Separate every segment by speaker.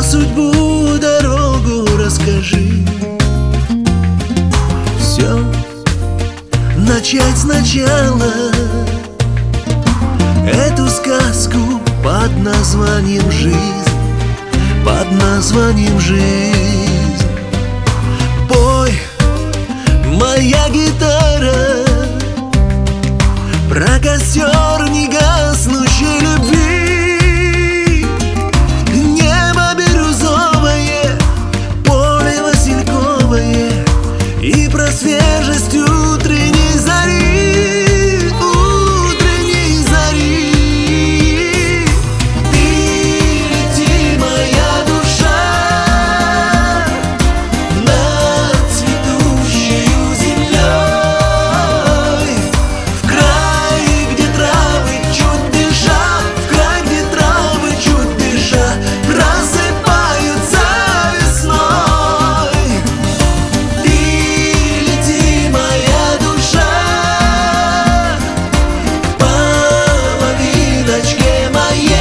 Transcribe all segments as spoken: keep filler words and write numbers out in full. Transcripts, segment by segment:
Speaker 1: Про судьбу дорогу расскажи. Все начать сначала. Эту сказку под названием жизнь, под названием жизнь. Пой, моя гитара, про костер негаснущей любви. Небо бирюзовое, поле васильковое, и про свежесть утренней зари, утренней зари. Ты лети, моя душа, над цветущею землей, в край, где травы чуть дыша, в край, где травы чуть дыша просыпаются весной. Ты лети, моя душа, к половиночке моей,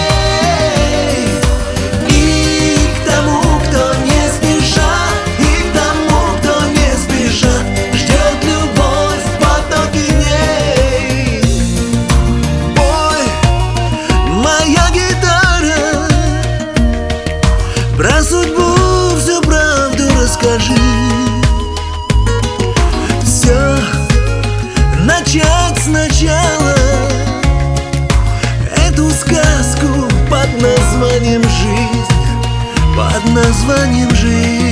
Speaker 1: и к тому, кто не спеша, и к тому, кто не спеша ждет любовь в потоке дней. Пой, моя гитара, про судьбу всю правду расскажи. Все начать сначала. Эту сказку под названием жизнь, под названием жизнь.